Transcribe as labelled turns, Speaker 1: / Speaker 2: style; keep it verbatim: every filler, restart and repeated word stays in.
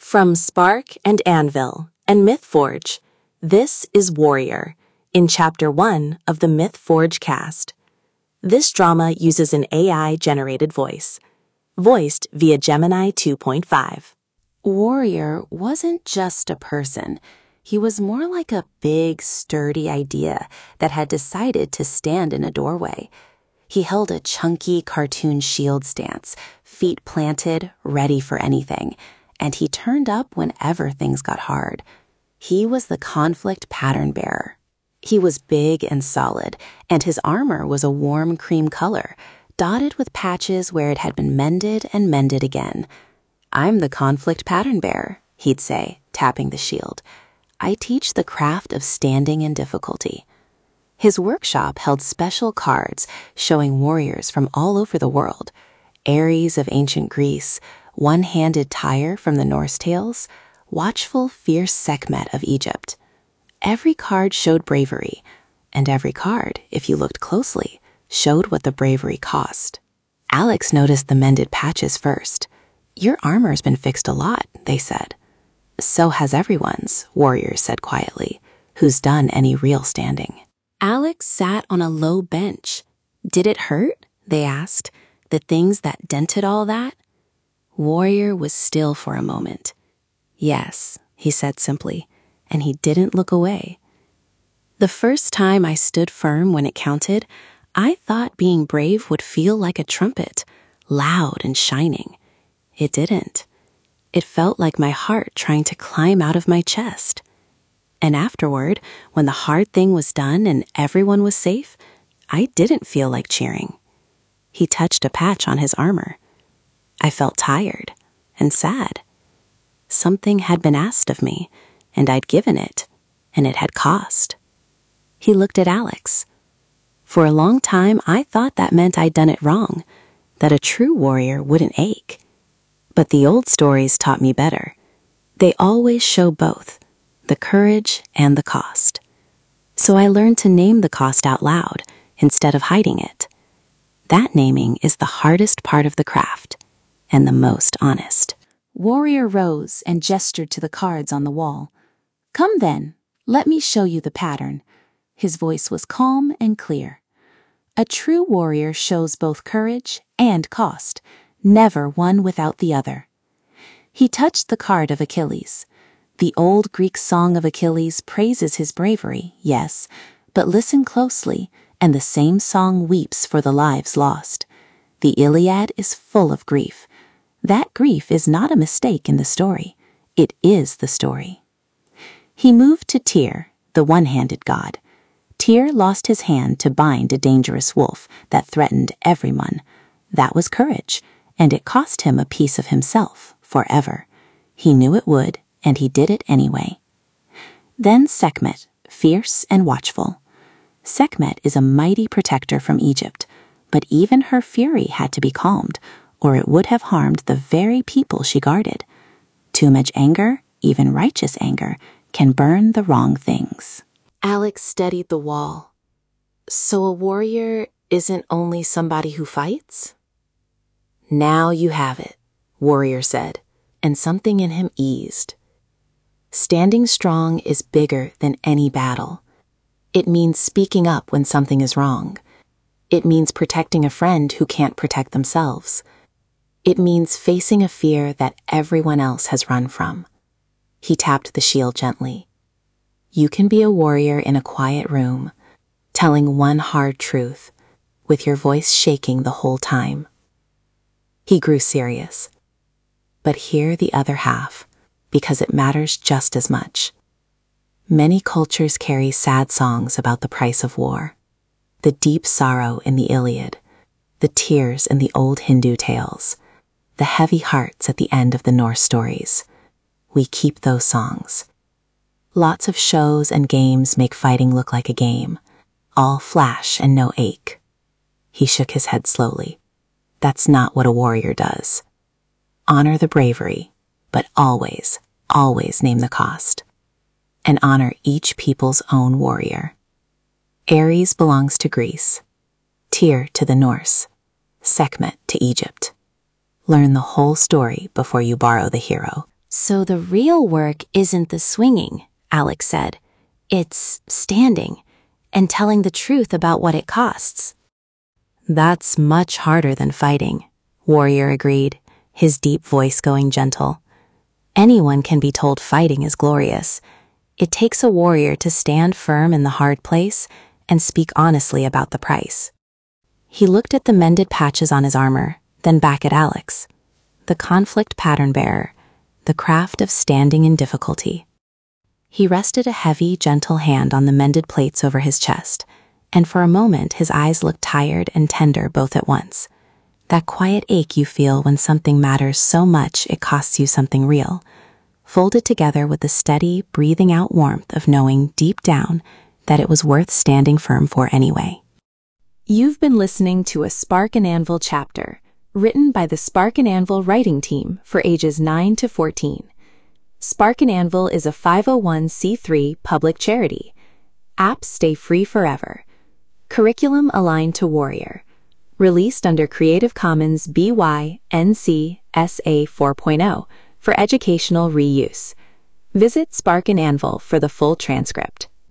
Speaker 1: From Spark and Anvil and MythForge, this is Warrior, in Chapter one of the MythForge cast. This drama uses an A I-generated voice, voiced via Gemini two point five.
Speaker 2: Warrior wasn't just a person. He was more like a big, sturdy idea that had decided to stand in a doorway. He held a chunky cartoon shield stance, feet planted, ready for anything, and he turned up whenever things got hard. He was the conflict pattern bearer. He was big and solid, and his armor was a warm cream color, dotted with patches where it had been mended and mended again. "I'm the conflict pattern bearer," he'd say, tapping the shield. "I teach the craft of standing in difficulty." His workshop held special cards showing warriors from all over the world: Ares of ancient Greece, one-handed Tyre from the Norse tales, watchful, fierce Sekhmet of Egypt. Every card showed bravery, and every card, if you looked closely, showed what the bravery cost. Alex noticed the mended patches first. "Your armor's been fixed a lot," they said. "So has everyone's," Warriors said quietly, "who's done any real standing." Alex sat on a low bench. "Did it hurt?" they asked. "The things that dented all that?" Warrior was still for a moment. "Yes," he said simply, and he didn't look away. "The first time I stood firm when it counted, I thought being brave would feel like a trumpet, loud and shining. It didn't. It felt like my heart trying to climb out of my chest. And afterward, when the hard thing was done and everyone was safe, I didn't feel like cheering." He touched a patch on his armor. "I felt tired and sad. Something had been asked of me, and I'd given it, and it had cost." He looked at Alex. "For a long time, I thought that meant I'd done it wrong, that a true warrior wouldn't ache. But the old stories taught me better. They always show both, the courage and the cost. So I learned to name the cost out loud instead of hiding it. That naming is the hardest part of the craft, and the most honest." Warrior rose and gestured to the cards on the wall. "Come then, let me show you the pattern." His voice was calm and clear. "A true warrior shows both courage and cost, never one without the other." He touched the card of Achilles. The old Greek song of Achilles praises his bravery, yes, but listen closely, and the same song weeps for the lives lost. The Iliad is full of grief. That grief is not a mistake in the story. It is the story. He moved to Tyr, the one-handed god. Tyr lost his hand to bind a dangerous wolf that threatened everyone. That was courage, and it cost him a piece of himself forever. He knew it would, and he did it anyway. Then Sekhmet, fierce and watchful. Sekhmet is a mighty protector from Egypt, but even her fury had to be calmed, or it would have harmed the very people she guarded. Too much anger, even righteous anger, can burn the wrong things. Alex steadied the wall. "So a warrior isn't only somebody who fights?" "Now you have it," Warrior said, and something in him eased. Standing strong is bigger than any battle. It means speaking up when something is wrong. It means protecting a friend who can't protect themselves. It means facing a fear that everyone else has run from. He tapped the shield gently. "You can be a warrior in a quiet room, telling one hard truth, with your voice shaking the whole time." He grew serious. "But hear the other half, because it matters just as much. Many cultures carry sad songs about the price of war. The deep sorrow in the Iliad, the tears in the old Hindu tales, the heavy hearts at the end of the Norse stories. We keep those songs. Lots of shows and games make fighting look like a game, all flash and no ache." He shook his head slowly. "That's not what a warrior does. Honor the bravery, but always, always name the cost. And honor each people's own warrior. Ares belongs to Greece, Tyr to the Norse, Sekhmet to Egypt. Learn the whole story before you borrow the hero." So the real work isn't the swinging, Alex said. It's standing and telling the truth about what it costs.
Speaker 1: That's much harder than fighting, Warrior agreed, his deep voice going gentle. Anyone can be told fighting is glorious. It takes a warrior to stand firm in the hard place and speak honestly about the price. He looked at the mended patches on his armor, then back at Alex. The conflict pattern bearer, the craft of standing in difficulty. He rested a heavy, gentle hand on the mended plates over his chest, and for a moment his eyes looked tired and tender both at once. That quiet ache you feel when something matters so much it costs you something real, folded together with the steady, breathing out warmth of knowing deep down that it was worth standing firm for anyway.
Speaker 2: You've been listening to a Spark and Anvil chapter, written by the Spark and Anvil writing team for ages nine to fourteen. Spark and Anvil is a five oh one c three public charity. Apps stay free forever. Curriculum aligned to Warrior. Released under Creative Commons B Y N C S A four point oh for educational reuse. Visit Spark and Anvil for the full transcript.